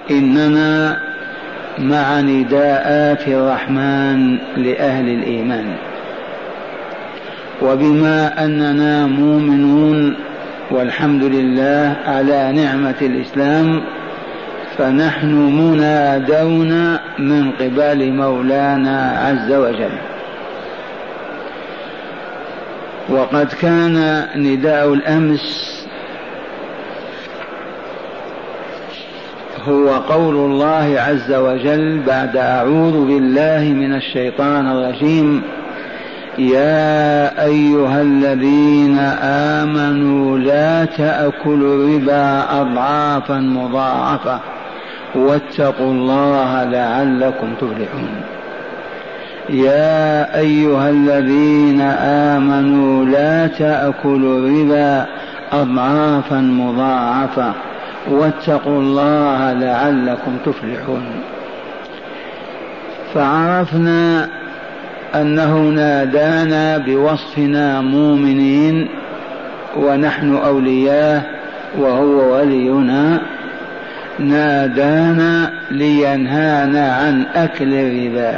إننا مع نداءات الرحمن لأهل الإيمان، وبما أننا مؤمنون والحمد لله على نعمة الإسلام فنحن منادون من قبل مولانا عز وجل. وقد كان نداء الأمس هو قول الله عز وجل بعد أعوذ بالله من الشيطان الرجيم: يا أيها الذين آمنوا لا تأكلوا الربا أضعافا مضاعفة واتقوا الله لعلكم تفلحون. يا أيها الذين آمنوا لا تأكلوا الربا أضعافا مضاعفة واتقوا الله لعلكم تفلحون. فعرفنا أنه نادانا بوصفنا مؤمنين ونحن أولياء وهو ولينا، نادانا لينهانا عن أكل الربا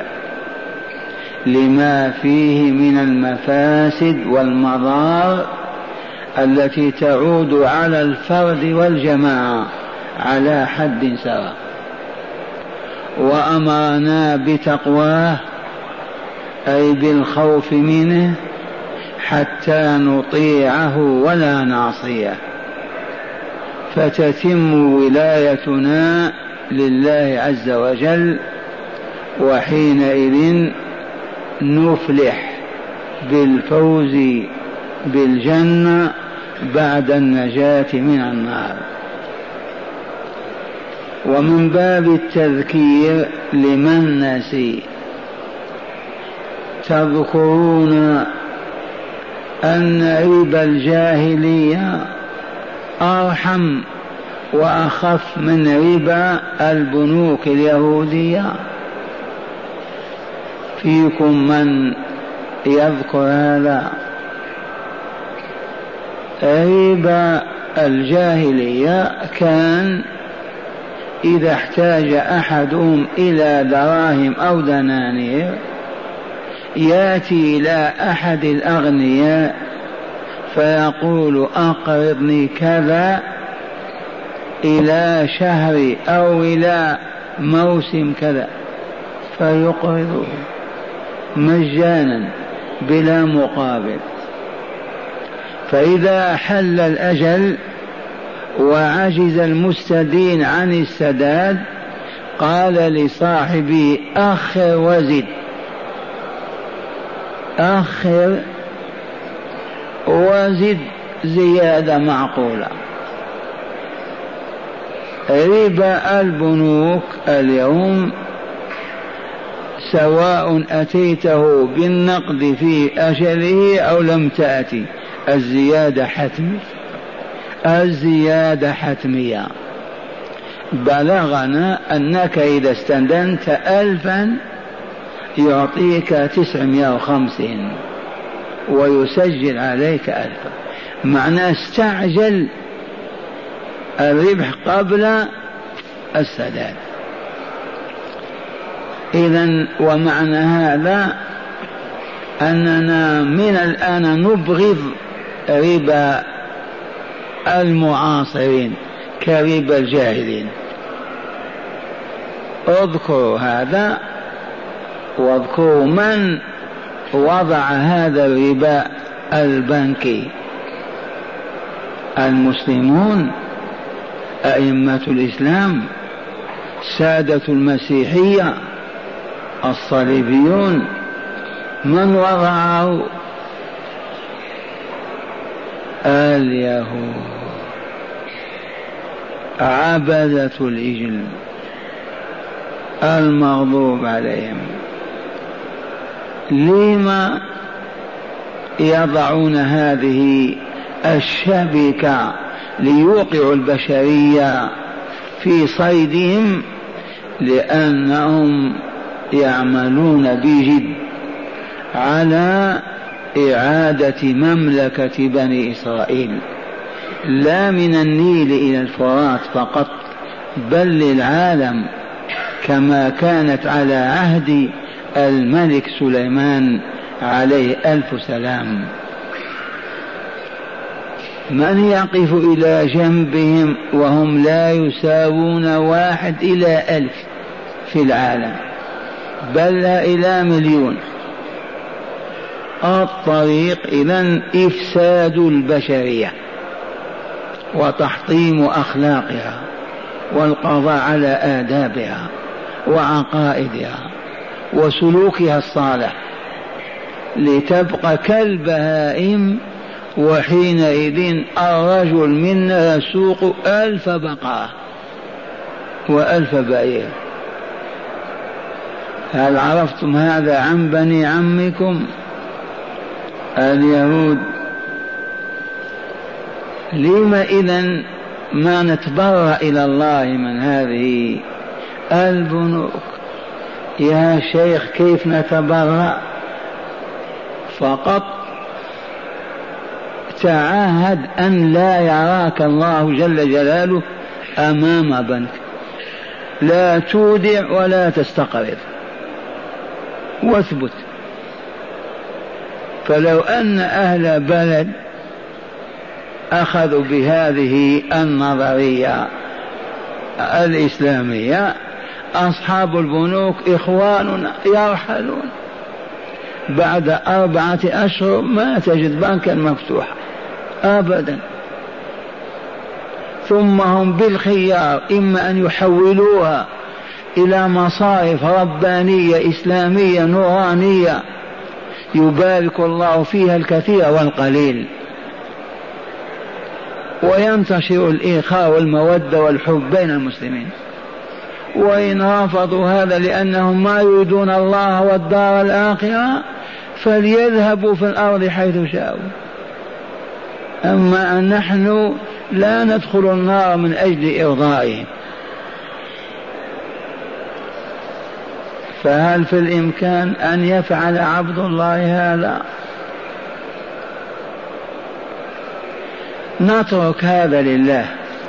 لما فيه من المفاسد والمضار التي تعود على الفرد والجماعة على حد سواء، وأمرنا بتقواه أي بالخوف منه حتى نطيعه ولا نعصيه، فتتم ولايتنا لله عز وجل، وحينئذ نفلح بالفوز بالجنة بعد النجاة من النار. ومن باب التذكير لمن نسي، تذكرون أن ربا الجاهلية أرحم وأخف من ربا البنوك اليهودية؟ فيكم من يذكر هذا؟ ربا الجاهلية كان إذا احتاج أحدهم إلى دراهم أو دنانير يأتي إلى أحد الأغنياء فيقول أقرضني كذا إلى شهر أو إلى موسم كذا، فيقرضه مجانا بلا مقابل. فإذا حل الأجل وعجز المستدين عن السداد قال لصاحبه أخر وزد، أخر وزد زيادة معقولة. ربا البنوك اليوم سواء أتيته بالنقد في أجله أو لم تأتي، الزيادة حتمية، الزيادة حتمية. بلغنا أنك إذا استندنت 1000 يعطيك 950 ويسجل عليك 1000، معناه استعجل الربح قبل السداد. إذن ومعنى هذا أننا من الآن نبغض ربا المعاصرين كربا الجاهلين. اذكروا هذا واذكروا من وضع هذا الربا البنكي: المسلمون، أئمة الإسلام، سادة المسيحية، الصليبيون. من وضعه؟ اليهود، عبدة العجل المغضوب عليهم. لما يضعون هذه الشبكة ليوقعوا البشرية في صيدهم؟ لأنهم يعملون بجد على إعادة مملكة بني إسرائيل، لا من النيل إلى الفرات فقط، بل للعالم، كما كانت على عهد الملك سليمان عليه ألف سلام. من يقف إلى جنبهم وهم لا يساوون 1 إلى 1000 في العالم، بل لا إلى 1,000,000. الطريق إذن إفساد البشرية وتحطيم أخلاقها والقضاء على آدابها وعقائدها وسلوكها الصالح، لتبقى كالبهائم. وحينئذ الرجل منا يسوق 1000 بقرة و1000 بعير. هل عرفتم هذا عن بني عمكم اليهود؟ لما إذن ما نتبرأ إلى الله من هذه البنوك؟ يا شيخ كيف نتبرأ؟ فقط تعاهد أن لا يراك الله جل جلاله أمام بنك، لا تودع ولا تستقرض، واثبت. فلو أن أهل بلد أخذوا بهذه النظرية الإسلامية، أصحاب البنوك إخواننا يرحلون بعد 4 أشهر، ما تجد بنكا مفتوحا أبدا. ثم هم بالخيار، إما أن يحولوها إلى مصارف ربانية إسلامية نورانية يبارك الله فيها الكثير والقليل، وينتشر الإخاء والمودة والحب بين المسلمين. وإن رفضوا هذا لأنهم ما يريدون الله والدار الآخرة، فليذهبوا في الأرض حيث شاءوا. أما أن نحن لا ندخل النار من أجل إرضائهم. فهل في الإمكان أن يفعل عبد الله هذا؟ نترك هذا لله.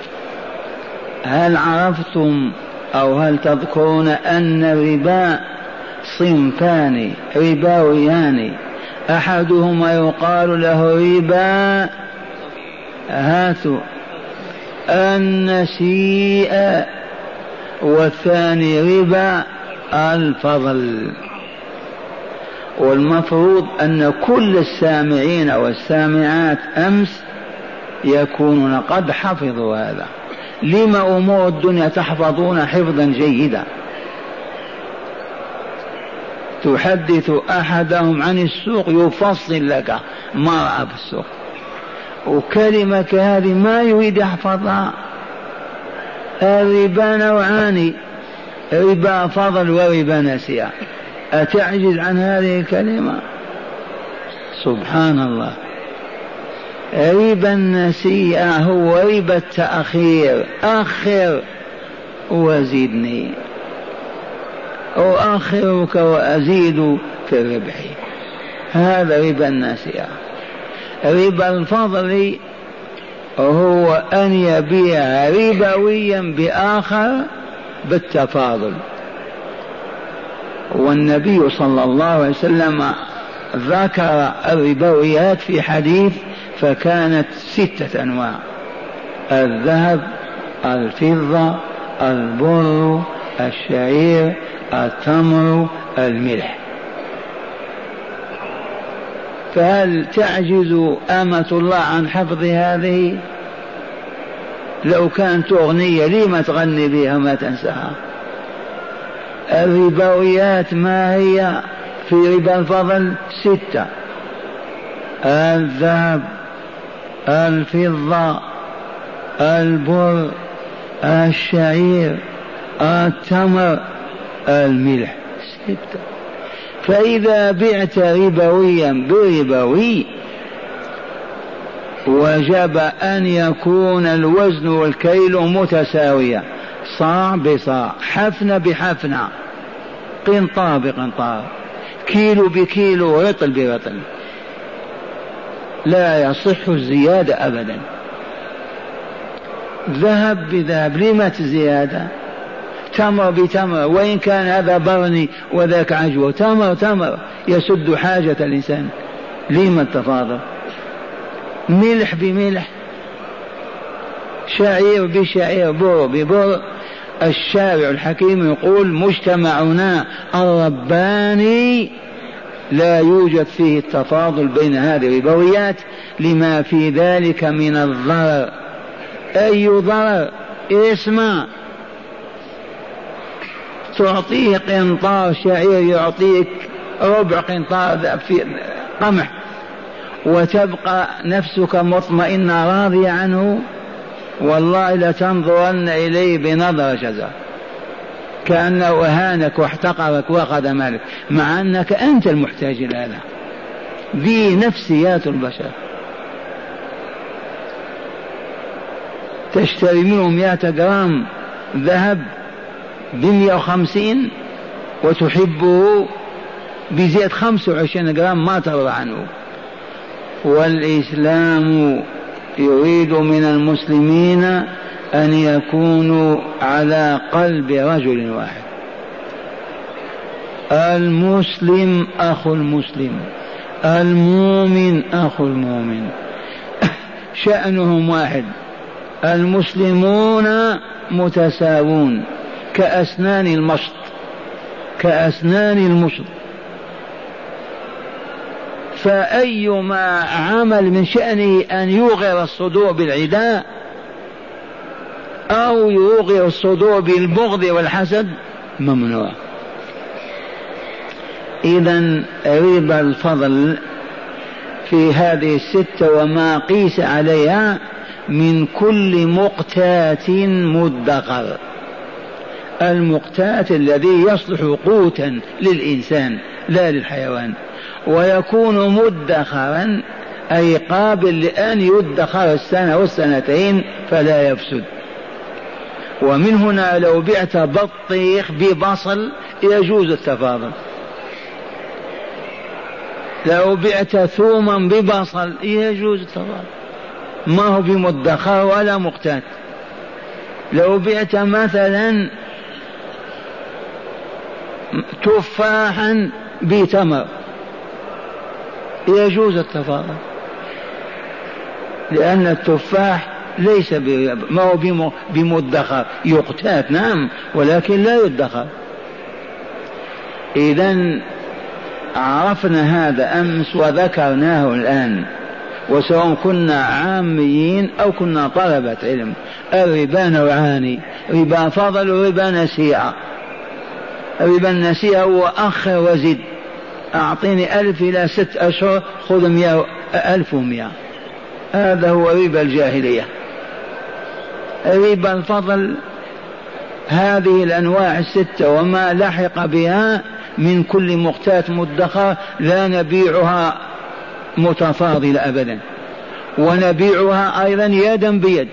هل عرفتم أو هل تذكرون أن الربا صنفان ربويان، أحدهما يقال له ربا هاتوا النسيئة، والثاني ربا الفضل. والمفروض أن كل السامعين والسامعات أمس يكونون قد حفظوا هذا. لما أمور الدنيا تحفظون حفظا جيدا؟ تحدث أحدهم عن السوق يفصل لك ما رأى في السوق، وكلمة كهذه ما يريد يحفظها. الربا نوعان، ربا فضل وربا نسيئة. أتعجز عن هذه الكلمة؟ سبحان الله. ربا النسيئة هو ربا التأخير، أخر وزدني، أؤخرك وأزيد في الربح، هذا ربا النسيئة. ربا الفضل هو أن يبيع ربويا بآخر بالتفاضل. والنبي صلى الله عليه وسلم ذكر الربويات في حديث فكانت 6 أنواع: الذهب، الفضة، البر، الشعير، التمر، الملح. فهل تعجز أمة الله عن حفظ هذه؟ لو كانت أغنية لما تغني بها ما تنساها؟ الربويات ما هي في ربا الفضل؟ 6: الذهب، الفضة، البر، الشعير، التمر، الملح. 6. فإذا بعت ربويا بربوي وجب أن يكون الوزن والكيل متساوية، صاع بصاع، حفنة بحفنة، قنطار بقنطار، كيلو بكيلو، رطل برطل، لا يصح الزيادة أبدا. ذهب بذهب، لما الزيادة؟ تمر بتمر، وإن كان هذا برني وذاك عجوة، تمر تمر يسد حاجة الإنسان، لما التفاضل؟ ملح بملح، شعير بشعير، بر ببر. الشارع الحكيم يقول مجتمعنا الرباني لا يوجد فيه التفاضل بين هذه الربويات لما في ذلك من الضرر. أي ضرر؟ اسمع، تعطيه قنطار شعير يعطيك ربع قنطار في قمح، وتبقى نفسك مطمئنة راضية عنه، والله لتنظرن إليه بنظر جزاء، كأنه أهانك واحتقرك وأخذ مالك، مع أنك أنت المحتاج إلى هذا. ذي نفسيات البشر. تشتري منه 100 جرام ذهب ب150 وتحبه بزيادة 25 جرام ما ترضى عنه. والإسلام يريد من المسلمين أن يكونوا على قلب رجل واحد. المسلم أخو المسلم، المؤمن أخو المؤمن، شأنهم واحد. المسلمون متساوون كأسنان المشط، كأسنان المشط. فأيما عمل من شأنه أن يوغر الصدور بالعداء أو يوغر الصدور بالبغض والحسد ممنوع. إذن ربا الفضل في هذه 6 وما قيس عليها من كل مقتات مدخر. المقتات الذي يصلح قوتا للإنسان لا للحيوان، ويكون مدخرا أي قابل لأن يدخر السنة والسنتين فلا يفسد. ومن هنا لو بعت بطيخ ببصل يجوز التفاضل، لو بعت ثوما ببصل يجوز التفاضل، ما هو بمدخر ولا مقتات. لو بعت مثلا تفاحا بتمر يجوز التفاضل، لأن التفاح ليس ما هو بمدخر، يقتات نعم ولكن لا يدخر. إذن عرفنا هذا أمس وذكرناه الآن، وسواء كنا عاميين أو كنا طلبة علم. الربا نوعان، ربا فضل وربا نسيئة. ربا النسيئة هو أخر وزد، أعطيني 1000 إلى 6 أشهر خذ 1100، هذا هو ربا الجاهلية. ربا الفضل هذه الأنواع 6 وما لحق بها من كل مقتات مدخر لا نبيعها متفاضلة أبدا، ونبيعها أيضا يدا بيد،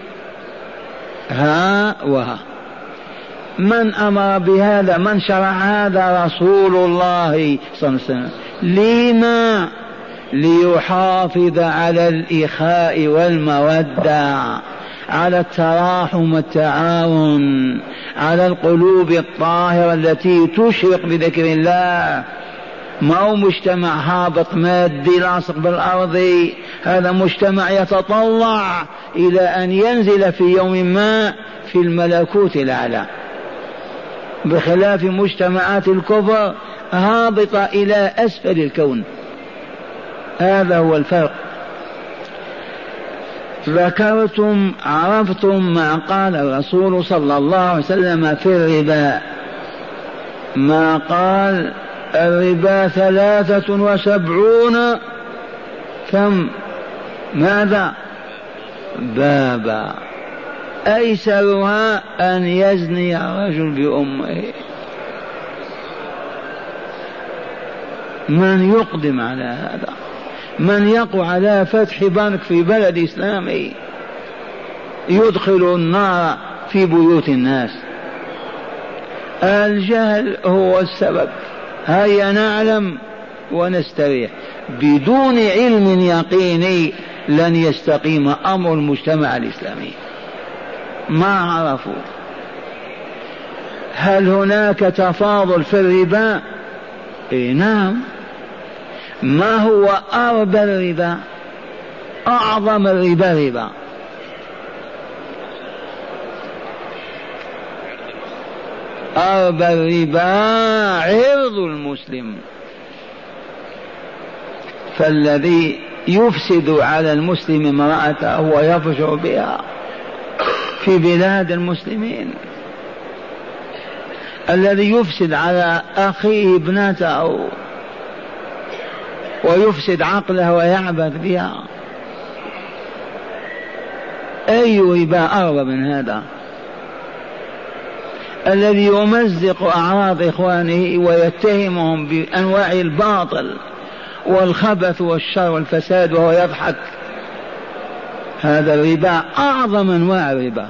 ها وها. من أمر بهذا؟ من شرع هذا؟ رسول الله صلى الله عليه وسلم. لما؟ ليحافظ على الإخاء والمودة، على التراحم والتعاون، على القلوب الطاهرة التي تشرق بذكر الله. ما هو مجتمع هابط مادي لاصق بالأرض، هذا مجتمع يتطلع إلى أن ينزل في يوم ما في الملكوت الأعلى، بخلاف مجتمعات الكفر هابطة إلى أسفل الكون. هذا هو الفرق. ذكرتم عرفتم ما قال الرسول صلى الله عليه وسلم في الربا، ما قال الربا 73 كم ماذا بابا، أيسرها أن يزني رجل بأمه. من يقدم على هذا؟ من يقع على فتح بنك في بلد إسلامي يدخل النار في بيوت الناس؟ الجهل هو السبب. هيا نعلم ونستريح. بدون علم يقيني لن يستقيم أمر المجتمع الإسلامي. ما عرفوا. هل هناك تفاضل في الربا؟ إيه نعم. ما هو أربى الربا؟ أعظم الربا ربا أربى الربا عرض المسلم. فالذي يفسد على المسلم امرأته ويفجر بها في بلاد المسلمين، الذي يفسد على أخيه ابنته ويفسد عقله ويعبث بها، أي ربا أربى من هذا؟ الذي يمزق أعراض إخوانه ويتهمهم بأنواع الباطل والخبث والشر والفساد وهو يضحك، هذا الربا أعظم أنواع الربا.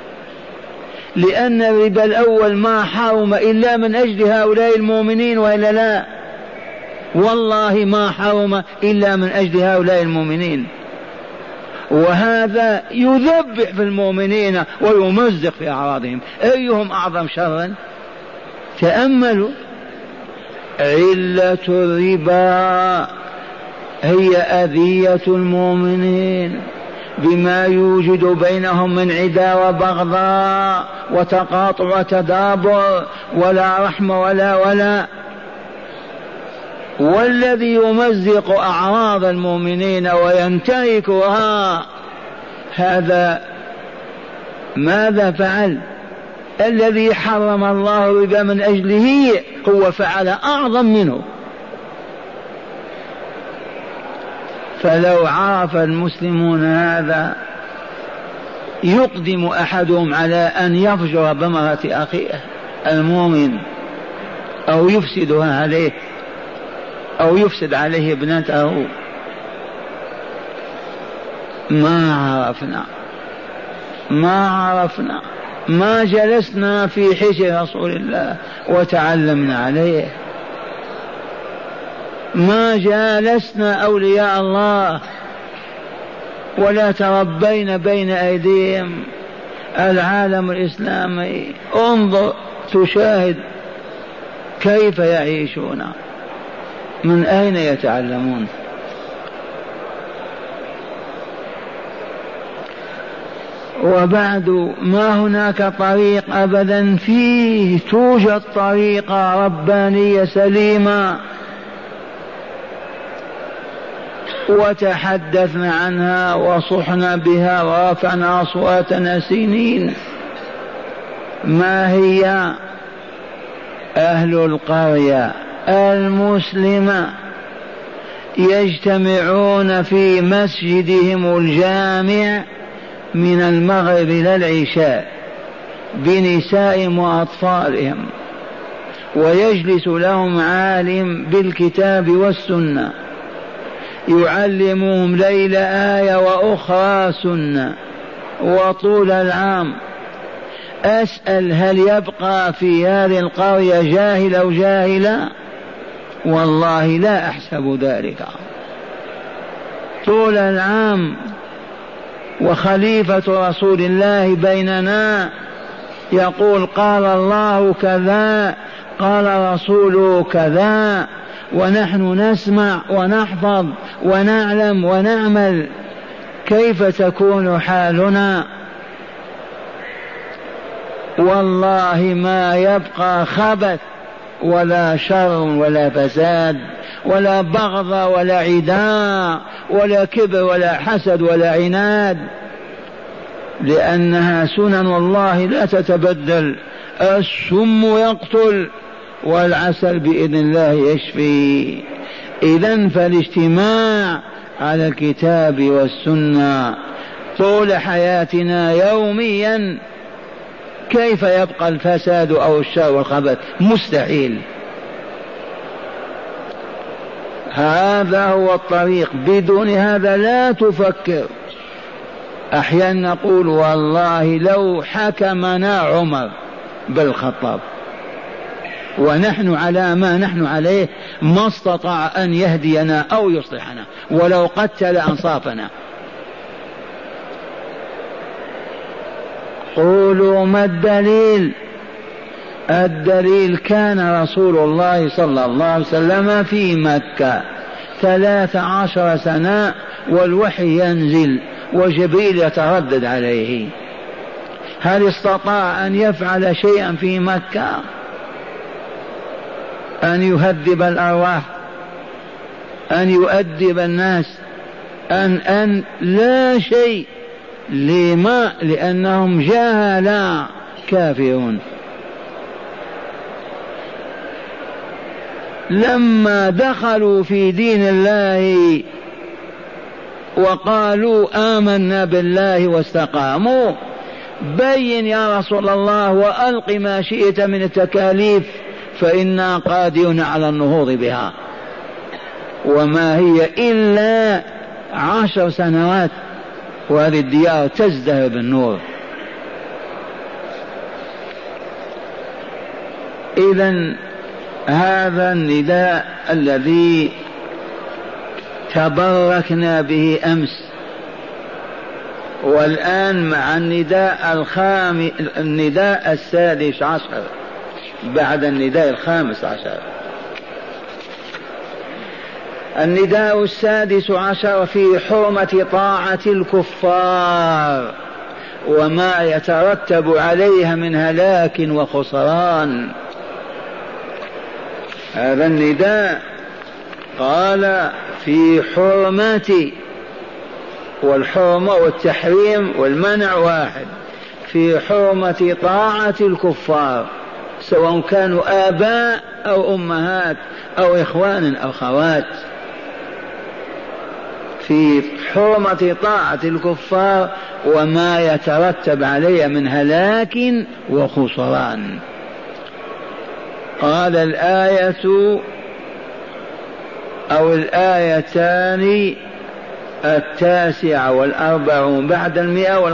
لأن الربا الأول ما حرم إلا من أجل هؤلاء المؤمنين، وإلا لا؟ والله ما حرم إلا من أجل هؤلاء المؤمنين، وهذا يذبح في المؤمنين ويمزق في أعراضهم. أيهم أعظم شرا؟ تأملوا. علة الربا هي أذية المؤمنين بما يوجد بينهم من عداوة وبغضاء وتقاطع وتدابر، ولا رحمة ولا. والذي يمزق أعراض المؤمنين وينتهكها هذا ماذا فعل؟ الذي حرم الله الربا من أجله هو فعل أعظم منه. فلو عرف المسلمون هذا يقدم أحدهم على أن يفجر بامرأة أخيه المؤمن أو يفسدها عليه أو يفسد عليه ابنته. ما عرفنا ما جلسنا في حجر رسول الله وتعلمنا عليه، ما جالسنا أولياء الله ولا تربينا بين أيديهم. العالم الإسلامي انظر تشاهد كيف يعيشون، من أين يتعلمون؟ وبعد ما هناك طريق أبدا فيه توجد طريقة ربانية سليمة وتحدثنا عنها وصحنا بها ورفعنا أصواتنا سنين. ما هي؟ أهل القرية المسلمة يجتمعون في مسجدهم الجامع من المغرب إلى العشاء بنسائهم وأطفالهم، ويجلس لهم عالم بالكتاب والسنة يعلمهم ليلة آية وأخرى سنة وطول العام. أسأل هل يبقى في هذه القرية جاهل أو جاهلة؟ والله لا أحسب ذلك. طول العام وخليفة رسول الله بيننا يقول قال الله كذا قال رسوله كذا، ونحن نسمع ونحفظ ونعلم ونعمل. كيف تكون حالنا؟ والله ما يبقى خبث ولا شر ولا فساد ولا بغض ولا عداء ولا كبر ولا حسد ولا عناد، لأنها سنن الله لا تتبدل. السم يقتل والعسل بإذن الله يشفي. إذن فالاجتماع على الكتاب والسنة طول حياتنا يوميا. كيف يبقى الفساد أو الشر والخبث؟ مستحيل. هذا هو الطريق، بدون هذا لا تفكر. أحيانا نقول والله لو حكمنا عمر بن الخطاب ونحن على ما نحن عليه ما استطاع أن يهدينا أو يصلحنا ولو قتل أنصافنا. قولوا ما الدليل؟ الدليل كان رسول الله صلى الله عليه وسلم في مكة 13 سنة والوحي ينزل وجبريل يتردد عليه. هل استطاع أن يفعل شيئا في مكة؟ أن يهذب الأرواح، أن يؤدب الناس، أن لا شيء. لما؟ لأنهم جهلا كافرون. لما دخلوا في دين الله وقالوا آمنا بالله واستقاموا، بين يا رسول الله وألق ما شئت من التكاليف فإنا قادرون على النهوض بها. وما هي إلا 10 سنوات وهذه الديار تزدهر بالنور. إذن هذا النداء الذي تبركنا به أمس، والآن مع النداء 16 بعد النداء 15. النداء 16 في حرمة طاعة الكفار وما يترتب عليها من هلاك وخسران. هذا النداء قال في حرمة، والحرمة والتحريم والمنع واحد، في حرمة طاعة الكفار سواء كانوا آباء أو أمهات أو إخوان أو خوات، في حرمة طاعة الكفار وما يترتب عليها من هلاك وخسران. قال الآية أو الآيتان 49 بعد 100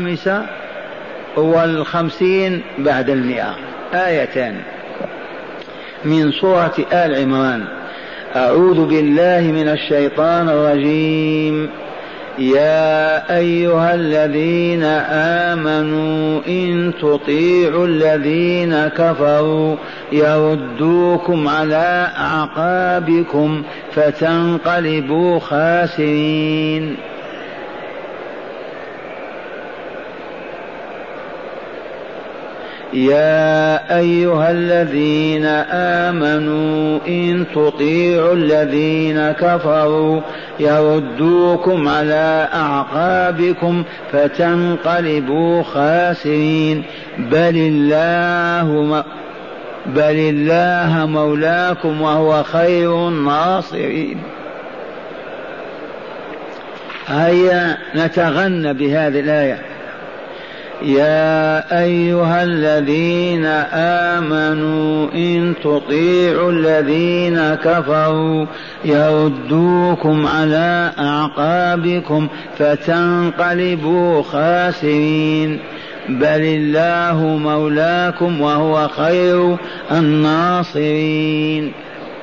و55 بعد 100، آيتان من سورة آل عمران. أعوذ بالله من الشيطان الرجيم. يا أيها الذين آمنوا إن تطيعوا الذين كفروا يردوكم على أعقابكم فتنقلبوا خاسرين. يا أيها الذين آمنوا إن تطيعوا الذين كفروا يردوكم على أعقابكم فتنقلبوا خاسرين. بل الله مولاكم وهو خير الناصرين. هيا نتغنى بهذه الآية. يا أيها الذين آمنوا إن تطيعوا الذين كفروا يردوكم على أعقابكم فتنقلبوا خاسرين. بل الله مولاكم وهو خير الناصرين.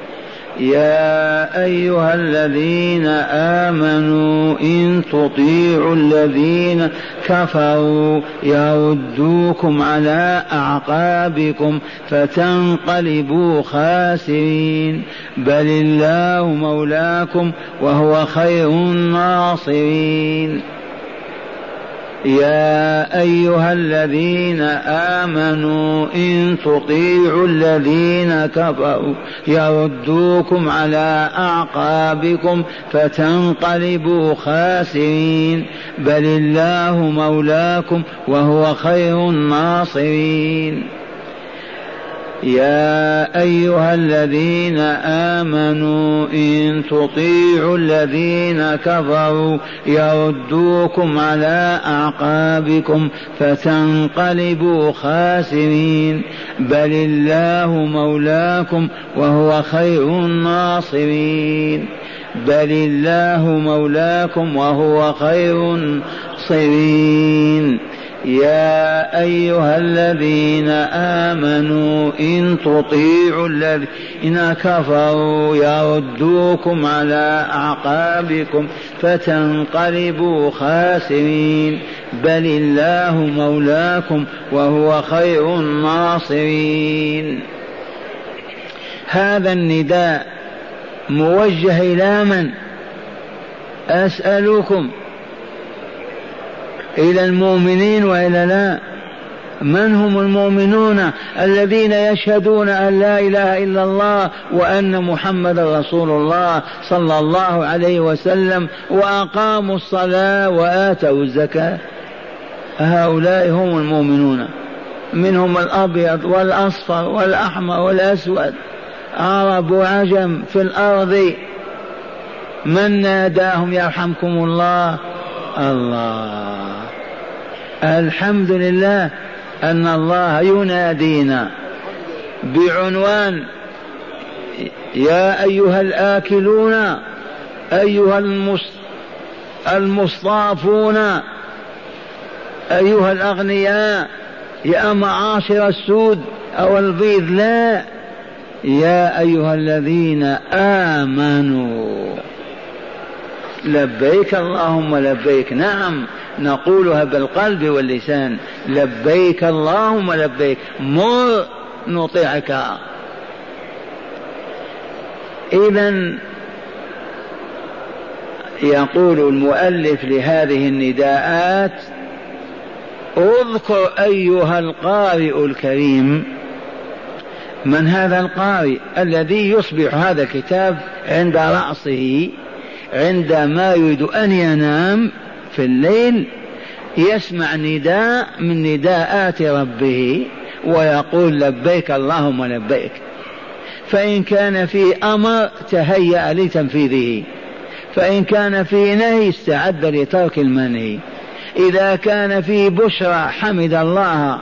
يا أيها الذين آمنوا إن تطيعوا الذين كفروا يردوكم على أعقابكم فتنقلبوا خاسرين. بل الله مولاكم وهو خير الناصرين. يا أيها الذين آمنوا إن تطيعوا الذين كفروا يردوكم على أعقابكم فتنقلبوا خاسرين. بل الله مولاكم وهو خير الناصرين. يا أيها الذين آمنوا إن تطيعوا الذين كفروا يردوكم على أعقابكم فتنقلبوا خاسرين. بل الله مولاكم وهو خير الناصرين. بل الله مولاكم وهو خير الناصرين. يا أيها الذين آمنوا إن تطيعوا الذين كفروا يردوكم على أعقابكم فتنقلبوا خاسرين بل الله مولاكم وهو خير الناصرين. هذا النداء موجه إلى من؟ أسألكم إلى المؤمنين وإلى لا؟ من هم المؤمنون؟ الذين يشهدون أن لا إله إلا الله وأن محمد رسول الله صلى الله عليه وسلم وأقاموا الصلاة وآتوا الزكاة. هؤلاء هم المؤمنون، منهم الأبيض والأصفر والأحمر والأسود، عرب وعجم في الأرض. من ناداهم يرحمكم الله؟ الله. الحمد لله أن الله ينادينا بعنوان يا أيها الآكلون أيها المصطافون أيها الأغنياء يا معاشر السود أو البيض، لا، يا أيها الذين آمنوا. لبيك اللهم لبيك، نعم نقولها بالقلب واللسان، لبيك اللهم لبيك، مر نطيعك. إذن يقول المؤلف لهذه النداءات: اذكر أيها القارئ الكريم. من هذا القارئ؟ الذي يصبح هذا الكتاب عند رأسه عندما يريد أن ينام في الليل، يسمع نداء من نداءات ربه ويقول لبيك اللهم لبيك. فإن كان فيه أمر تهيأ لتنفيذه، فإن كان فيه نهي استعد لترك المنهي، إذا كان فيه بشرى حمد الله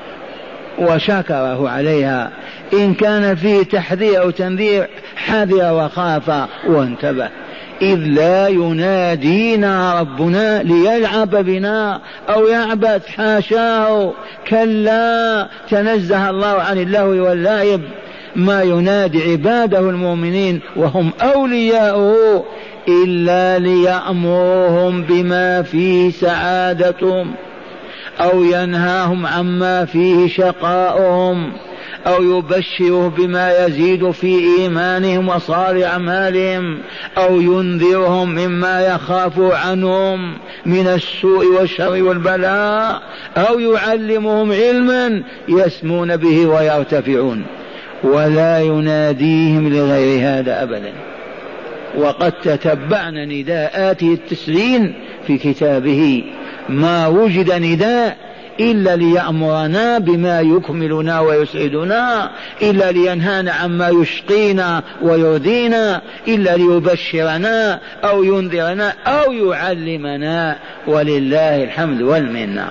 وشكره عليها، إن كان فيه تحذير أو تنذير حذر وخاف وانتبه. إذ لا ينادينا ربنا ليلعب بنا أو يعبث، حاشاه، كلا، تنزه الله عن اللهو واللعب. ما ينادي عباده المؤمنين وهم أولياؤه إلا ليأمرهم بما فيه سعادتهم أو ينهاهم عما فيه شقاؤهم أو يبشره بما يزيد في إيمانهم وصالح أعمالهم أو ينذرهم مما يخاف عنهم من السوء والشر والبلاء أو يعلمهم علما يسمون به ويرتفعون، ولا يناديهم لغير هذا أبدا. وقد تتبعنا نداءاته التسلين في كتابه، ما وجد نداء إلا ليأمرنا بما يكملنا ويسعدنا، إلا لينهانا عما يشقينا ويرضينا، إلا ليبشرنا أو ينذرنا أو يعلمنا، ولله الحمد والمنة.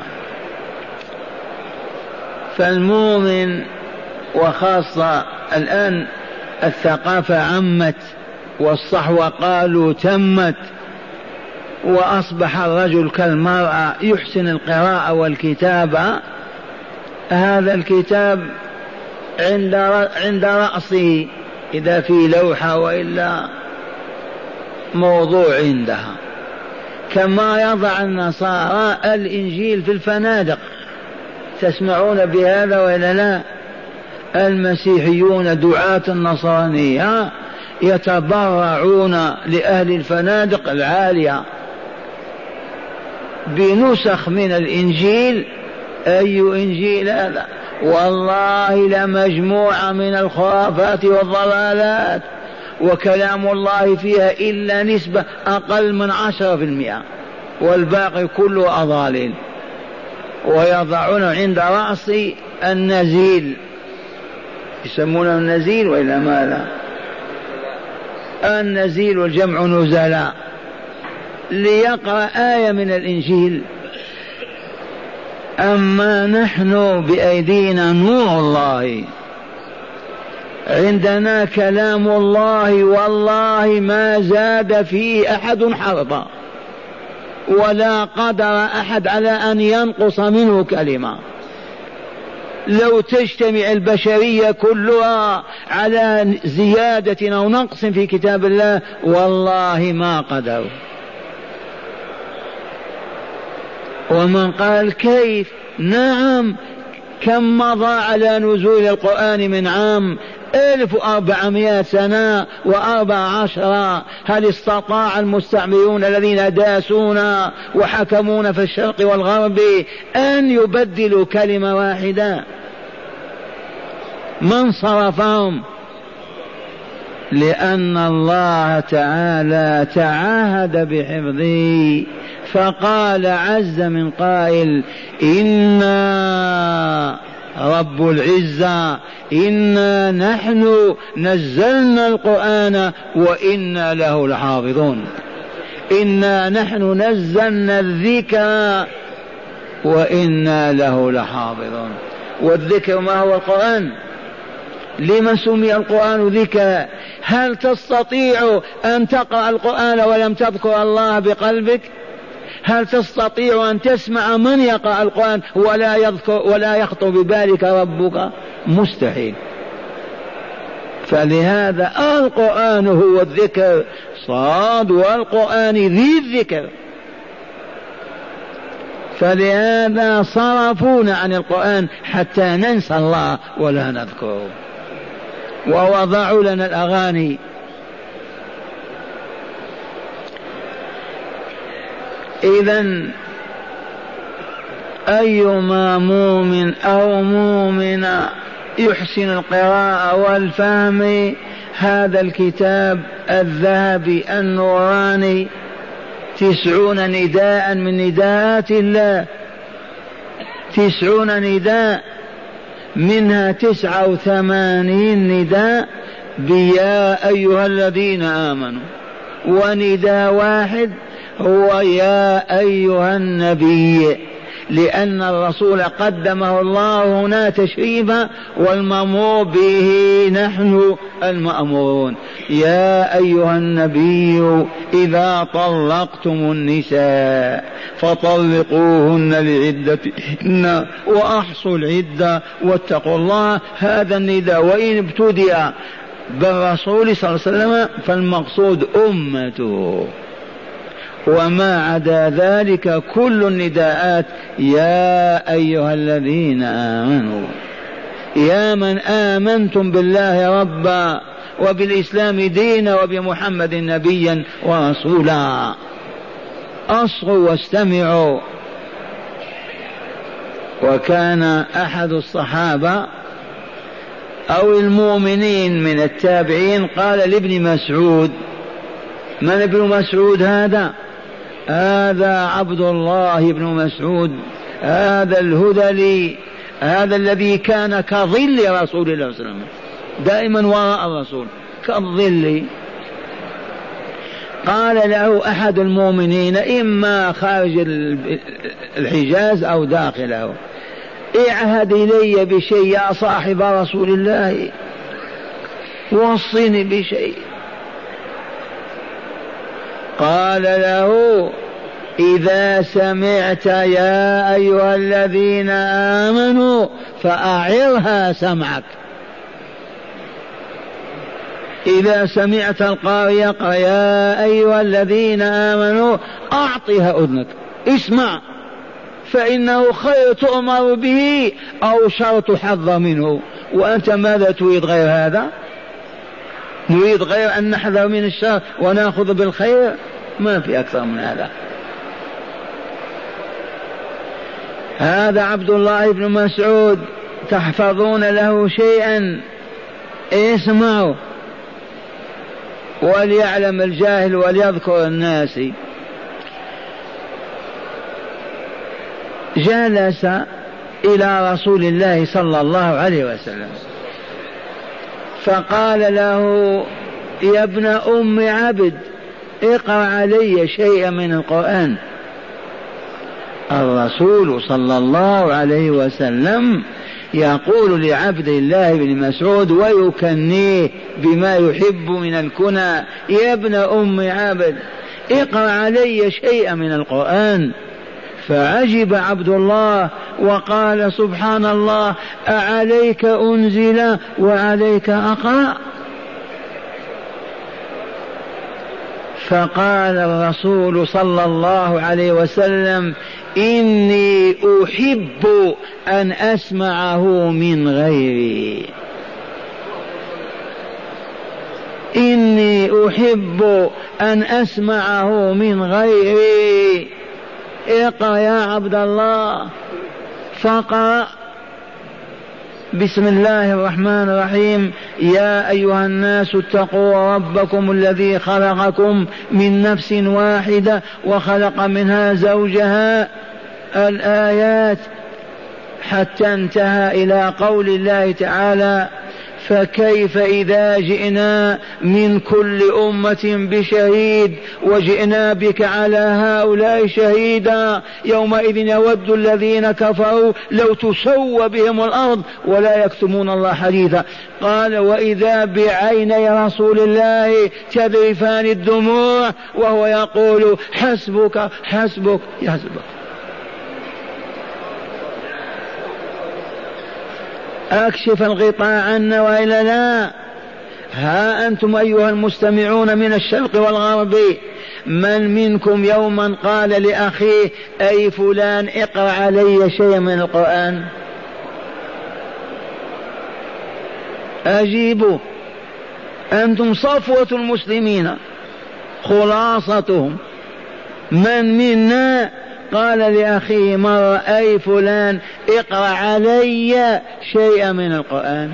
فالمؤمن، وخاصة الآن الثقافة عمت والصحوة قالوا تمت، وأصبح الرجل كالمرأة يحسن القراءة والكتابة. هذا الكتاب عند رأسه، إذا في لوحة وإلا موضوع عندها، كما يضع النصارى الإنجيل في الفنادق. تسمعون بهذا وإلا لا؟ المسيحيون دعاة النصرانية يتبرعون لأهل الفنادق العالية بنسخ من الإنجيل. أي إنجيل هذا؟ والله لمجموعة من الخرافات والضلالات، وكلام الله فيها إلا نسبة أقل من 10%، والباقي كله أضاليل. ويضعون عند رأس النزيل، يسمونه النزيل وإلا ما لا؟ النزيل والجمع نزلاء، ليقرأ آية من الإنجيل. أما نحن بأيدينا نور الله، عندنا كلام الله، والله ما زاد فيه أحد حرفا، ولا قدر أحد على أن ينقص منه كلمة. لو تجتمع البشرية كلها على زيادة أو نقص في كتاب الله والله ما قدروا. ومن قال كيف؟ نعم، كم مضى على نزول القرآن من عام؟ 1400 سنة و14. هل استطاع المستعمرون الذين داسونا وحكمونا في الشرق والغرب أن يبدلوا كلمة واحدة؟ من صرفهم؟ لأن الله تعالى تعاهد بحفظه، فقال عز من قائل: إنا رب العزة إنا نحن نزلنا القرآن وإنا له لحافظون. إنا نحن نزلنا الذكر وإنا له لحافظون. والذكر ما هو؟ القرآن. لما سمي القرآن ذكر؟ هل تستطيع أن تقرأ القرآن ولم تذكر الله بقلبك؟ هل تستطيع أن تسمع من يقرأ القرآن ولا يخطر ببالك ربك؟ مستحيل. فلهذا القرآن هو الذكر صاد، والقرآن ذي الذكر. فلهذا صرفونا عن القرآن حتى ننسى الله ولا نذكره، ووضعوا لنا الأغاني. إذن أيما مؤمن أو مؤمنة يحسن القراءة والفهم هذا الكتاب الذهبي النوراني 90 نداء من نداءات الله، 90 نداء، منها 89 نداء بيا أيها الذين آمنوا، ونداء واحد هو يا أيها النبي، لأن الرسول قدمه الله هنا تشريفا، والمأمور به نحن المأمورون. يا أيها النبي إذا طلقتم النساء فطلقوهن لعدتهن وأحصوا العدة واتقوا الله. هذا النداء، وإن ابتدأ بالرسول صلى الله عليه وسلم فالمقصود أمته، وما عدا ذلك كل النداءات يا أيها الذين آمنوا، يا من آمنتم بالله ربا وبالإسلام دينا وبمحمد نبيا ورسولا. أصغوا واستمعوا. وكان أحد الصحابة أو المؤمنين من التابعين قال لابن مسعود: من ابن مسعود هذا؟ هذا عبد الله بن مسعود، هذا الهذلي، هذا الذي كان كظل رسول الله صلى الله عليه وسلم، دائما وراء الرسول كالظل. قال له أحد المؤمنين إما خارج الحجاز أو داخله: اعهد إلي بشيء يا صاحب رسول الله، وصني بشيء. قال له: إذا سمعت يا أيها الذين آمنوا فأعرها سمعك. إذا سمعت القارئ يقرأ يا أيها الذين آمنوا أعطها أذنك، اسمع، فإنه خير تؤمر به أو شر تحذر منه. وأنت ماذا تريد غير هذا؟ نريد غير أن نحذر من الشر ونأخذ بالخير؟ ما في أكثر من هذا. هذا عبد الله بن مسعود، تحفظون له شيئا؟ اسمعوا وليعلم الجاهل وليذكر الناس. جلس إلى رسول الله صلى الله عليه وسلم فقال له: يا ابن أم عبد اقرأ علي شيئا من القرآن. الرسول صلى الله عليه وسلم يقول لعبد الله بن مسعود ويكنيه بما يحب من الكنى: يا ابن أم عبد اقرأ علي شيئا من القرآن. فعجب عبد الله وقال سبحان الله، أعليك أنزل وعليك أقرأ؟ فقال الرسول صلى الله عليه وسلم إني أحب أن أسمعه من غيري، إني أحب أن أسمعه من غيري. اقرأ يا عبد الله. فقرأ بسم الله الرحمن الرحيم: يا أيها الناس اتقوا ربكم الذي خلقكم من نفس واحدة وخلق منها زوجها، الآيات حتى انتهى إلى قول الله تعالى: فكيف إذا جئنا من كل أمة بشهيد وجئنا بك على هؤلاء شهيدا يومئذ يود الذين كفروا لو تسوى بهم الأرض ولا يكتمون الله حديثا. قال: وإذا بعيني رسول الله تذرفان الدموع وهو يقول: حسبك حسبك حسبك. أكشف الغطاء عنا وإلا لا؟ ها أنتم أيها المستمعون من الشرق والغرب، من منكم يوما قال لأخيه: أي فلان اقرأ علي شيء من القرآن؟ أجيبوا، أنتم صفوة المسلمين خلاصتهم. من منا قال لأخيه مرة: أي فلان اقرأ علي شيئا من القرآن؟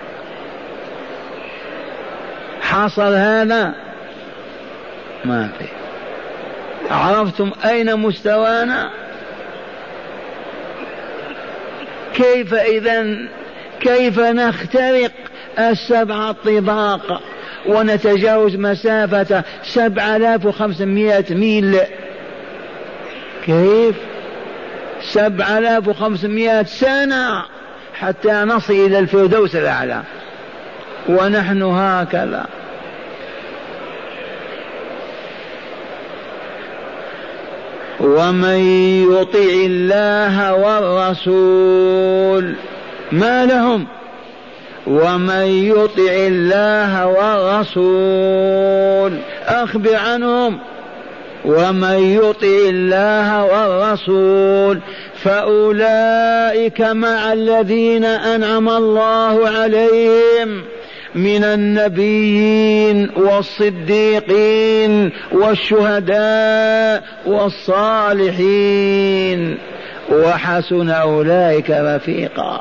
حصل هذا؟ ما في. عرفتم أين مستوانا؟ كيف إذن؟ كيف نخترق 7 طباق ونتجاوز مسافة 7500 ميل؟ كيف 7500 سنة حتى نصل إلى الفردوس الأعلى، ونحن هكذا. ومن يطع الله والرسول ما لهم؟ ومن يطع الله والرسول أخبر عنهم. ومن يطع الله والرسول فأولئك مع الذين أنعم الله عليهم من النبيين والصديقين والشهداء والصالحين وحسن أولئك رفيقا.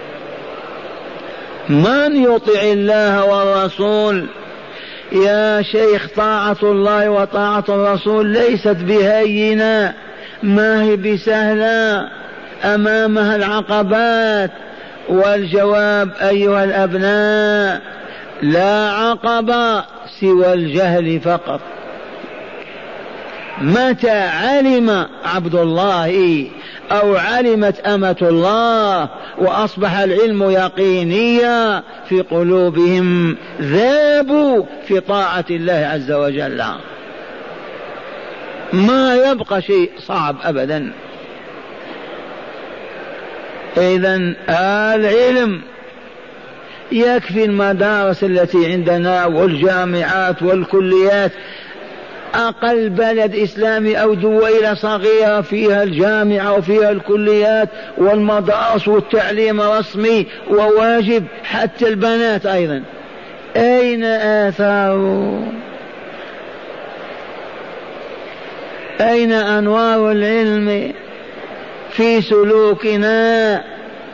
من يطع الله والرسول؟ يا شيخ، طاعة الله وطاعة الرسول ليست بهينة، ما هي بسهلة، أمامها العقبات. والجواب أيها الأبناء: لا عقبة سوى الجهل فقط. متى علم عبد الله أو علمت أمة الله وأصبح العلم يقينيا في قلوبهم ذابوا في طاعة الله عز وجل، ما يبقى شيء صعب أبدا. إذن العلم يكفي المدارس التي عندنا والجامعات والكليات. أقل بلد إسلامي أو دويلة صغيرة فيها الجامعة وفيها الكليات والمدارس والتعليم رسمي وواجب، حتى البنات أيضا. أين آثاره؟ أين أنوار العلم في سلوكنا؟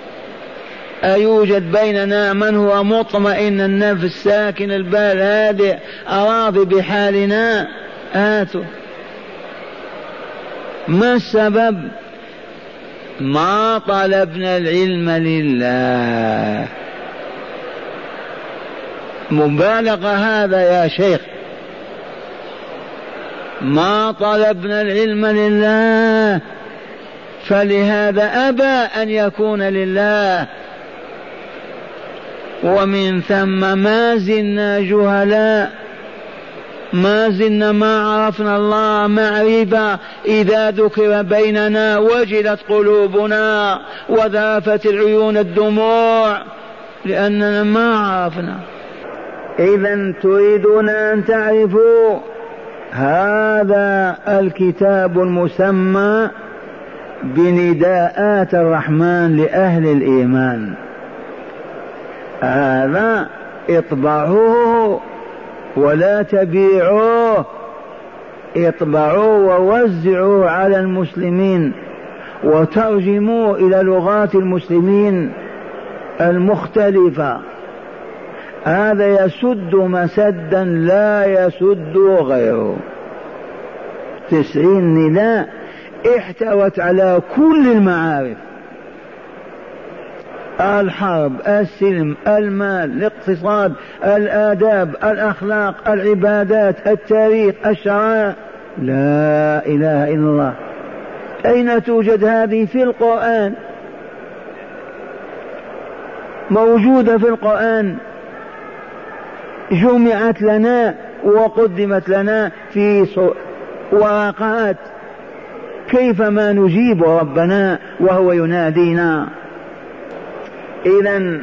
أيوجد بيننا من هو مطمئن النفس ساكن البال هادئ أراضي بحالنا؟ آتوا. ما السبب؟ ما طلبنا العلم لله. مبالغة هذا يا شيخ. ما طلبنا العلم لله، فلهذا أبى أن يكون لله، ومن ثم ما زلنا جهلاء. ما زلنا ما عرفنا الله معرفة. إذا ذكر بيننا وجلت قلوبنا وذافت العيون الدموع لأننا ما عرفنا. إذا تريدون أن تعرفوا هذا الكتاب المسمى بنداءات الرحمن لأهل الإيمان، هذا اطبعوه ولا تبيعوه، اطبعوه ووزعوه على المسلمين وترجموه إلى لغات المسلمين المختلفة. هذا يسد مسدا لا يسد غيره. 90 نداء احتوت على كل المعارف: الحرب، السلم، المال، الاقتصاد، الآداب، الأخلاق، العبادات، التاريخ، الشرائع. لا إله إلا الله. أين توجد هذه؟ في القرآن، موجودة في القرآن، جمعت لنا وقدمت لنا في ورقات. كيف ما نجيب ربنا وهو ينادينا؟ إذن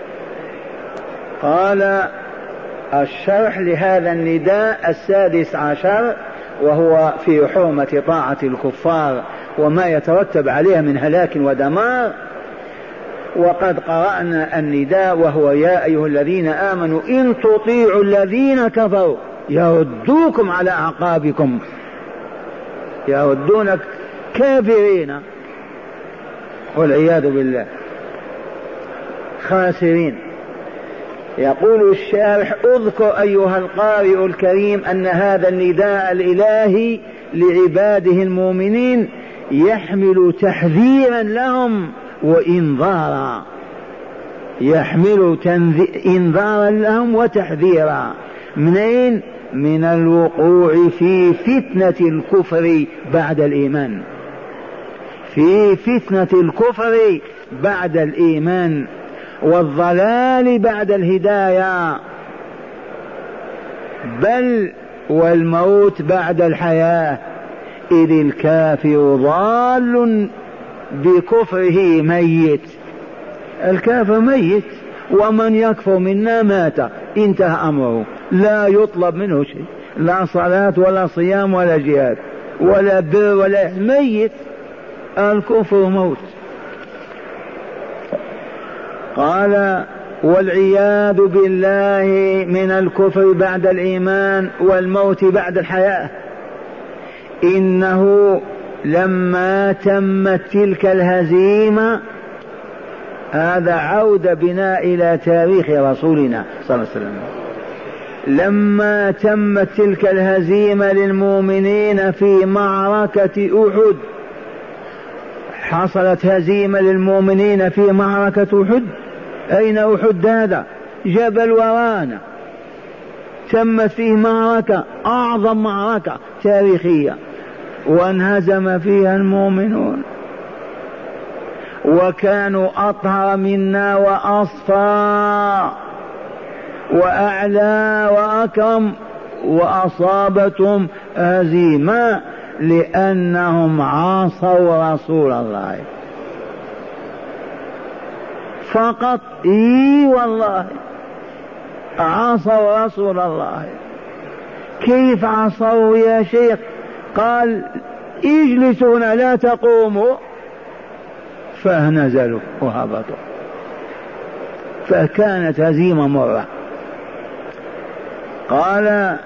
قال الشرح لهذا النداء 16 وهو في حرمة طاعة الكفار وما يترتب عليها من هلاك ودمار. وقد قرأنا النداء وهو: يا أيها الذين آمنوا إن تطيعوا الذين كفروا يردوكم على أعقابكم، يردونك كافرين والعياذ بالله خاسرين. يقول الشارح: اذكر أيها القارئ الكريم أن هذا النداء الإلهي لعباده المؤمنين يحمل تحذيرا لهم وإنذارا، يحمل إنذارا لهم وتحذيرا. منين؟ من الوقوع في فتنة الكفر بعد الإيمان، في فتنة الكفر بعد الإيمان والضلال بعد الهداية، بل والموت بعد الحياة، إذ الكافر ضال بكفره ميت. الكافر ميت، ومن يكفر منا مات، انتهى أمره، لا يطلب منه شيء، لا صلاة ولا صيام ولا جهاد ولا بر ولا ميت. الكفر موت. قال: والعياذ بالله من الكفر بعد الإيمان والموت بعد الحياة. إنه لما تمت تلك الهزيمة، هذا عودة بنا إلى تاريخ رسولنا صلى الله عليه وسلم، لما تمت تلك الهزيمة للمؤمنين في معركة أحد. حصلت هزيمة للمؤمنين في معركة أحد. أين أحد؟ هذا جبل ورانا، تمت فيه معركة، أعظم معركة تاريخية، وانهزم فيها المؤمنون، وكانوا أطهر منا وأصفى وأعلى وأكرم، وأصابتهم هزيمة لأنهم عاصوا رسول الله فقط. والله عاصوا رسول الله. كيف عصوا يا شيخ؟ قال: اجلسوا هنا لا تقوموا، فنزلوا وهبطوا، فكانت هزيمة مرة. قال: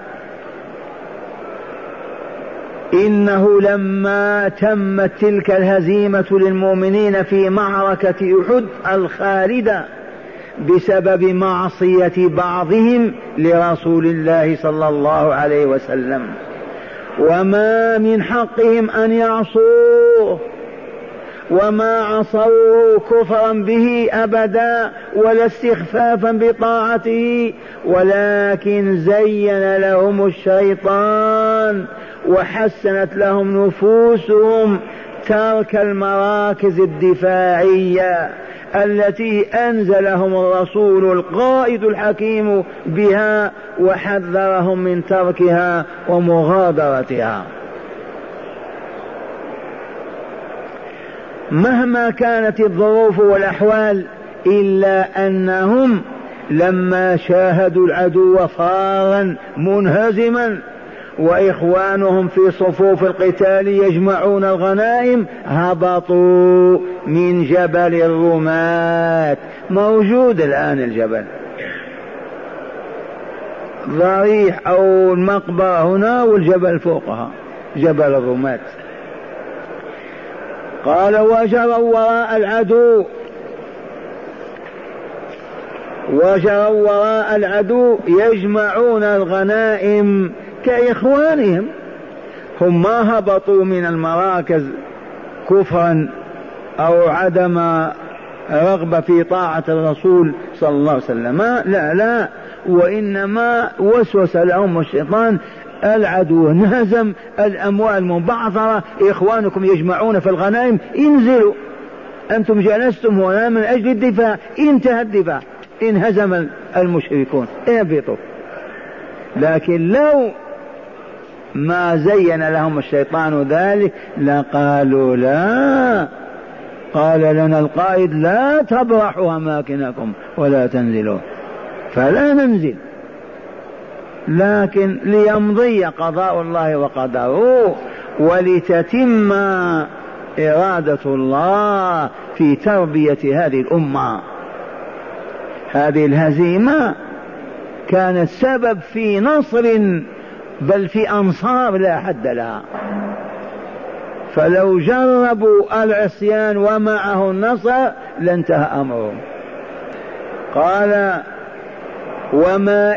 إنه لما تمت تلك الهزيمة للمؤمنين في معركة أحد الخالدة بسبب معصية بعضهم لرسول الله صلى الله عليه وسلم، وما من حقهم أن يعصوه، وما عصوه كفرا به أبدا ولا استخفافا بطاعته، ولكن زين لهم الشيطان وحسنت لهم نفوسهم ترك المراكز الدفاعية التي أنزلهم الرسول القائد الحكيم بها وحذرهم من تركها ومغادرتها. مهما كانت الظروف والأحوال إلا أنهم لما شاهدوا العدو فارا منهزما وإخوانهم في صفوف القتال يجمعون الغنائم هبطوا من جبل الرماة. موجود الآن الجبل ضريح أو المقبرة هنا والجبل فوقها جبل الرماة. قال وجروا وراء العدو، وجروا وراء العدو يجمعون الغنائم كإخوانهم. هم ما هبطوا من المراكز كفرا أو عدم رغبة في طاعة الرسول صلى الله عليه وسلم، لا، وإنما وسوس لهم الشيطان. العدو انهزم، الأموال مبعثرة، إخوانكم يجمعون في الغنائم، انزلوا، أنتم جلستم هنا من أجل الدفاع، انتهى الدفاع، انهزم المشركون، اهبطوا. لكن لو ما زين لهم الشيطان ذلك لقالوا لا، قال لنا القائد لا تبرحوا أماكنكم ولا تنزلوا، فلا ننزل. لكن ليمضي قضاء الله وقدره ولتتم إرادة الله في تربية هذه الأمة. هذه الهزيمة كانت سبب في نصر، بل في أنصار لا حد لها. فلو جربوا العصيان ومعه النصر لانتهى أمرهم. قال وما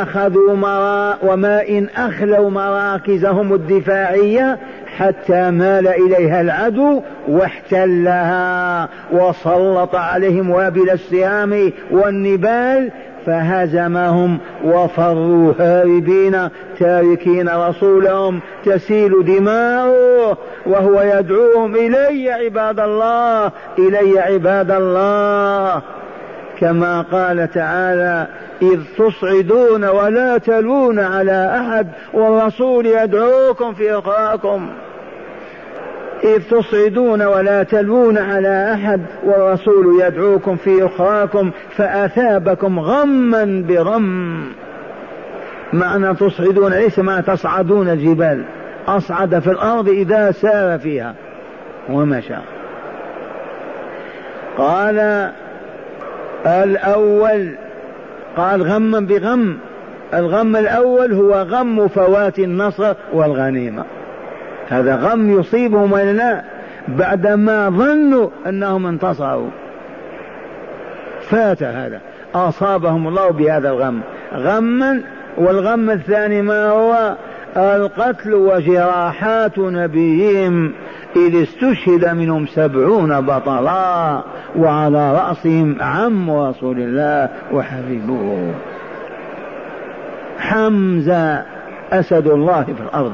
إن أخلوا مراكزهم الدفاعية حتى مال إليها العدو واحتلها وسلط عليهم وابل السهام والنبال فهزمهم وفروا هاربين تاركين رسولهم تسيل دماؤه وهو يدعوهم إلي عباد الله، إلي عباد الله، كما قال تعالى إذ تصعدون ولا تلون على أحد والرسول يدعوكم في أخراكم. إذ تصعدون ولا تلون على أحد والرسول يدعوكم في أخراكم فأثابكم غما بغم. معنى تصعدون ليس معنى تصعدون الجبال، أصعد في الأرض إذا سار فيها ومشى. قال الأول قال غما بغم. الغم الأول هو غم فوات النصر والغنيمة، هذا غم يصيبهم ولا لا بعدما ظنوا أنهم انتصروا، فات هذا، أصابهم الله بهذا الغم غما. والغم الثاني ما هو القتل وجراحات نبيهم إذ استشهد منهم 70 بطلا وعلى رأسهم عم رسول الله وحبيبه حمزة أسد الله في الأرض،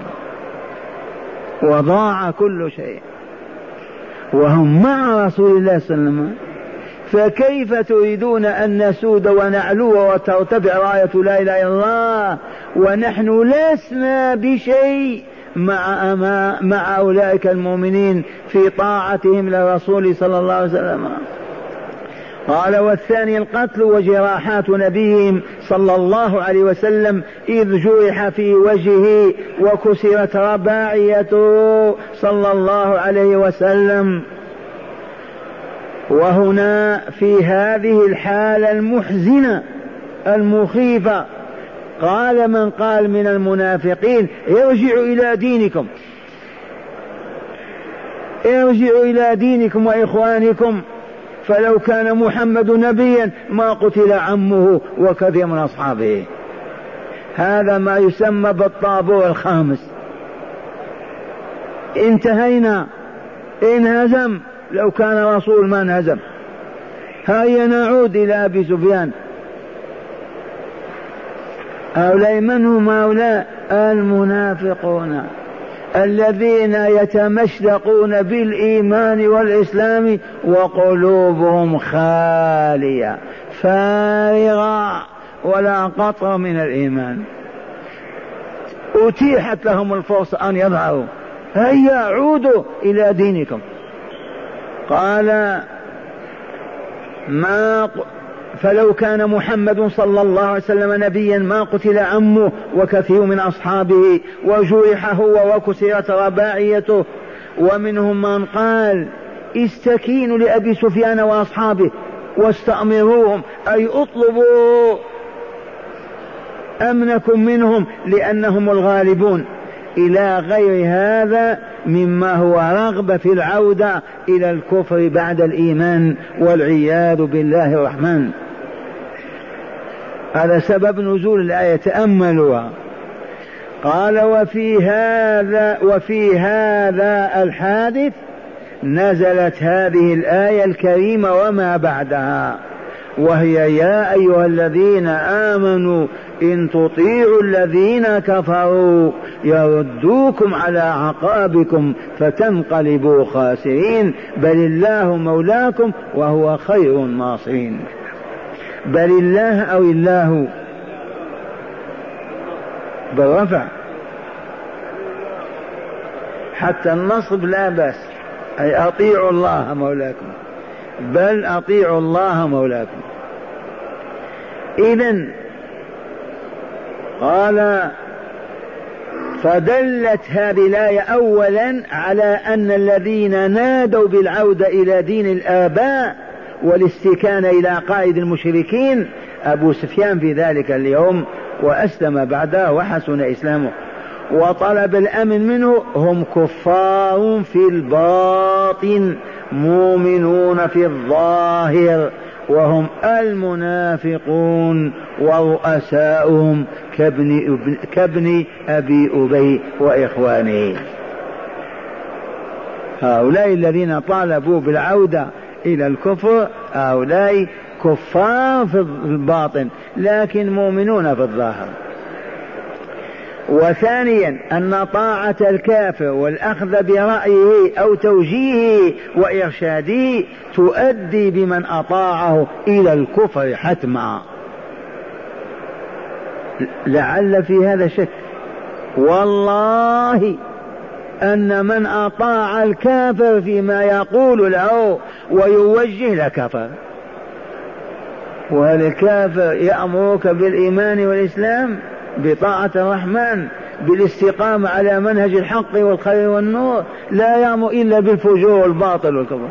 وضاع كل شيء وهم مع رسول الله صلى الله عليه وسلم. فكيف تريدون أن نسود ونعلو وترتفع راية لا إله إلا الله ونحن لسنا بشيء مع أولئك المؤمنين في طاعتهم لرسول صلى الله عليه وسلم. قال والثاني القتل وجراحات نبيهم صلى الله عليه وسلم إذ جرح في وجهه وكسرت رباعيته صلى الله عليه وسلم. وهنا في هذه الحالة المحزنة المخيفة قال من قال من المنافقين ارجعوا إلى دينكم، ارجعوا إلى دينكم وإخوانكم، فلو كان محمد نبيا ما قتل عمه وكثير من أصحابه. هذا ما يسمى بالطابور الخامس. انتهينا، انهزم، لو كان رسول ما انهزم. هيا نعود إلى أبي سفيان. هؤلاء من هم هؤلاء؟ المنافقون الذين يتمشدقون بالإيمان والإسلام وقلوبهم خالية فارغة ولا قطر من الإيمان. أتيحت لهم الفرصة أن يظهروا، هيا عودوا إلى دينكم. قال فلو كان محمد صلى الله عليه وسلم نبيا ما قتل عمه وكثير من أصحابه وجرح هو وكسرت رباعيته. ومنهم من قال استكينوا لأبي سفيان وأصحابه واستأمروهم، أي اطلبوا أمنكم منهم لأنهم الغالبون، إلى غير هذا مما هو رغبة في العودة إلى الكفر بعد الإيمان والعياذ بالله الرحمن. هذا سبب نزول الآية، تأملوها. قال وفي هذا الحادث نزلت هذه الآية الكريمة وما بعدها، وهي يا أيها الذين آمنوا إن تطيعوا الذين كفروا يردوكم على أعقابكم فتنقلبوا خاسرين، بل الله مولاكم وهو خير الناصرين. بل الله أو الله بالرفع، حتى النصب لا بأس، أي أطيعوا الله مولاكم، بل أطيعوا الله مولاكم. إذن قال فدلت هذه الآية أولا على أن الذين نادوا بالعودة إلى دين الآباء والاستكانة إلى قائد المشركين أبو سفيان في ذلك اليوم، وأسلم بعده وحسن إسلامه، وطلب الأمن منه، هم كفار في الباطن مؤمنون في الظاهر، وهم المنافقون ورؤساؤهم كابن أبي أبي وإخوانه. هؤلاء الذين طالبوا بالعودة إلى الكفر هؤلاء كفار في الباطن لكن مؤمنون في الظاهر. وثانيا أن طاعة الكافر والأخذ برأيه أو توجيهه وإرشاده تؤدي بمن أطاعه إلى الكفر حتما. لعل في هذا شك، والله أن من أطاع الكافر فيما يقول له ويوجه لكفر. وهل الكافر يأمرك بالإيمان والإسلام بطاعة الرحمن بالاستقامة على منهج الحق والخير والنور؟ لا يأمر إلا بالفجور والباطل والكفر.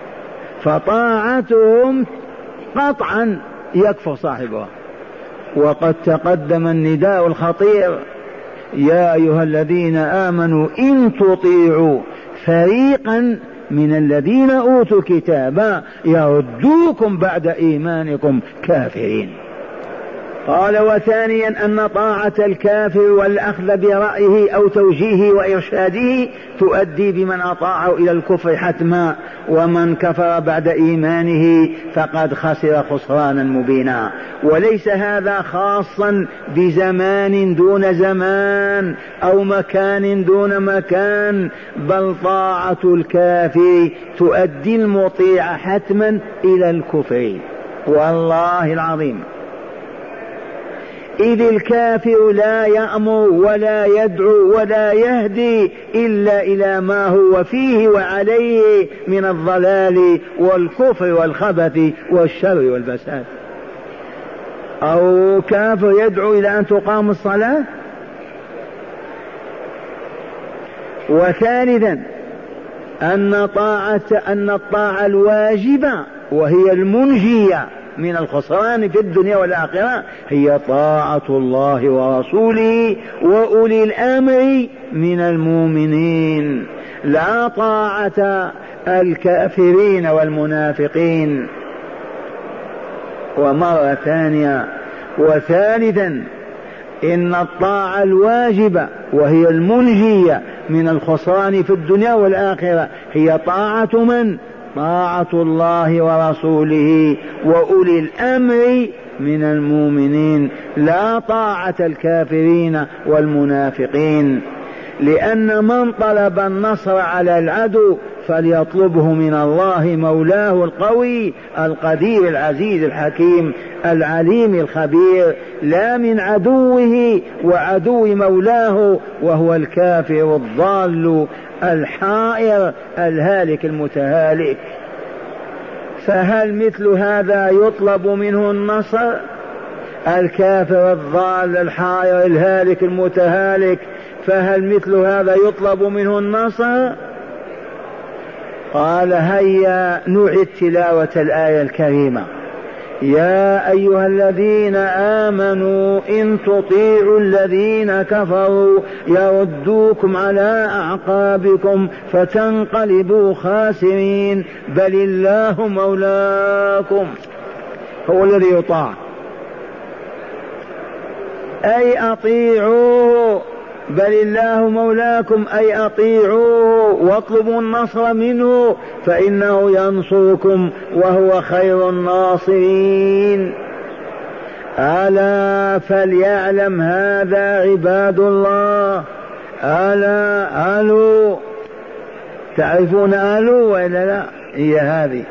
فطاعتهم قطعا يكفر صاحبها. وقد تقدم النداء الخطير يا أيها الذين آمنوا إن تطيعوا فريقا من الذين أوتوا الكتاب يردوكم بعد إيمانكم كافرين. قال وثانيا أن طاعة الكافر والأخذ برأيه أو توجيهه وإرشاده تؤدي بمن أطاعه إلى الكفر حتما، ومن كفر بعد إيمانه فقد خسر خسرانا مبينا. وليس هذا خاصا بزمان دون زمان أو مكان دون مكان، بل طاعة الكافر تؤدي المطيع حتما إلى الكفر والله العظيم. إذ الكافر لا يأمر ولا يدعو ولا يهدي إلا إلى ما هو فيه وعليه من الضلال والكفر والخبث والشر والفساد. أو كافر يدعو إلى أن تقام الصلاة. وثالثا أن الطاعة الواجبة وهي المنجية من الخسران في الدنيا والآخرة هي طاعة الله ورسوله وأولي الأمر من المؤمنين، لا طاعة الكافرين والمنافقين. ومرة ثانية وثالثا إن الطاعة الواجبة وهي المنجية من الخسران في الدنيا والآخرة هي طاعة من؟ طاعة الله ورسوله وأولي الأمر من المؤمنين، لا طاعة الكافرين والمنافقين. لأن من طلب النصر على العدو فليطلبه من الله مولاه القوي القدير العزيز الحكيم العليم الخبير، لا من عدوه وعدو مولاه وهو الكافر الضال الحائر الهالك المتهالك. فهل مثل هذا يطلب منه النصر؟ الكافر الضال الحائر الهالك المتهالك، فهل مثل هذا يطلب منه النصر؟ قال هيا نعد تلاوة الآية الكريمة. يا أيها الذين آمنوا إن تطيعوا الذين كفروا يردوكم على أعقابكم فتنقلبوا خاسرين بل الله مولاكم، هو الذي يطاع، أي أطيعوه، بل الله مولاكم أي أطيعوه واطلبوا النصر منه فإنه ينصركم وهو خير الناصرين. ألا فليعلم هذا عباد الله. ألا ألو، تعرفون ألو وإلا لا؟ هي هذه.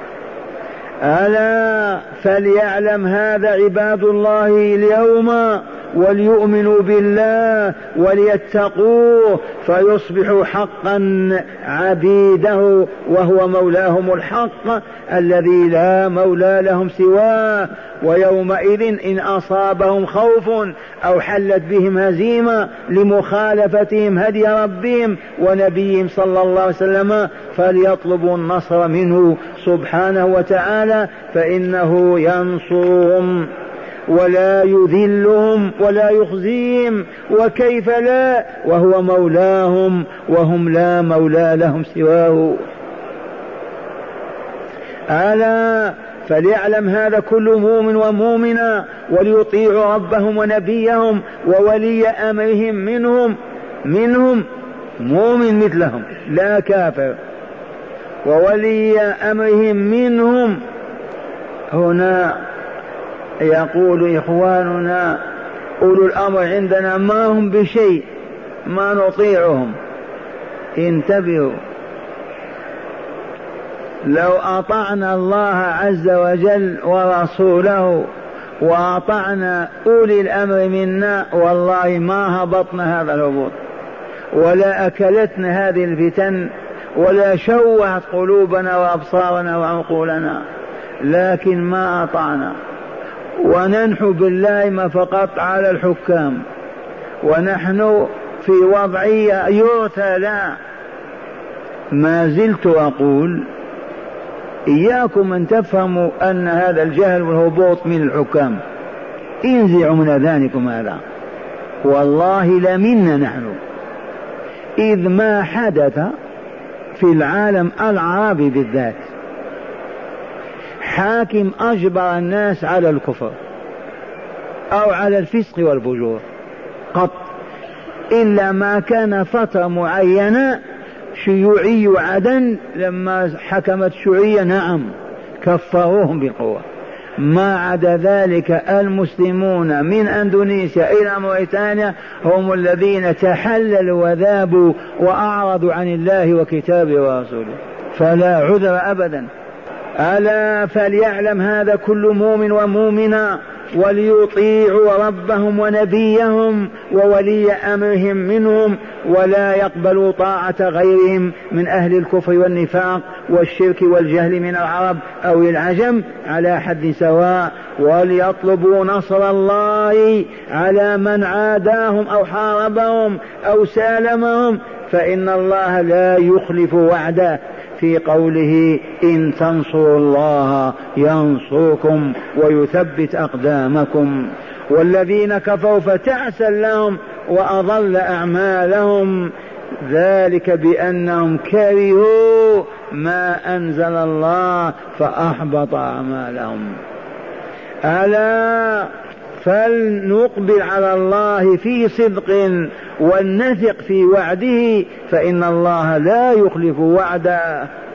ألا فليعلم هذا عباد الله اليوم وليؤمنوا بالله وليتقوه فيصبحوا حقا عبيده وهو مولاهم الحق الذي لا مولى لهم سواه. ويومئذ إن أصابهم خوف أو حلت بهم هزيمة لمخالفتهم هدي ربهم ونبيهم صلى الله عليه وسلم فليطلبوا النصر منه سبحانه وتعالى فإنه ينصرهم ولا يذلهم ولا يخزيهم، وكيف لا وهو مولاهم وهم لا مولى لهم سواه. ألا فليعلم هذا كل مؤمن ومؤمنة وليطيعوا ربهم ونبيهم وولي أمرهم منهم مؤمن مثلهم لا كافر، وولي أمرهم منهم. هنا يقول إخواننا أولو الأمر عندنا ما هم بشيء ما نطيعهم. انتبهوا، لو أطعنا الله عز وجل ورسوله وأطعنا أولي الأمر منا والله ما هبطنا هذا الهبوط ولا أكلتنا هذه الفتن ولا شوهت قلوبنا وأبصارنا وعقولنا، لكن ما أطعنا. وننحو بالله فقط على الحكام، ونحن في وضعية يرثى لا. ما زلت أقول إياكم أن تفهموا أن هذا الجهل والهبوط من الحكام، انزعوا من أذانكم هذا، والله لمنا نحن. إذ ما حدث في العالم العربي بالذات حاكم أجبر الناس على الكفر أو على الفسق والفجور قط، إلا ما كان فترة معينة شيوعي عدن لما حكمت الشيوعية نعم كفروهم بالقوة. ما عدا ذلك المسلمون من أندونيسيا إلى موريتانيا هم الذين تحللوا وذابوا وأعرضوا عن الله وكتابه ورسوله، فلا عذر أبدا. ألا فليعلم هذا كل مؤمن ومؤمنة وليطيعوا ربهم ونبيهم وولي أمرهم منهم ولا يقبلوا طاعة غيرهم من أهل الكفر والنفاق والشرك والجهل من العرب أو العجم على حد سواء، وليطلبوا نصر الله على من عاداهم أو حاربهم أو سالمهم فإن الله لا يخلف وعده في قوله إن تنصروا الله ينصركم ويثبت أقدامكم. والذين كفروا فتعسا لهم وأضل أعمالهم ذلك بأنهم كرهوا ما أنزل الله فأحبط أعمالهم. ألا فلنقبل على الله في صدق ونثق في وعده فإن الله لا يخلف وعده.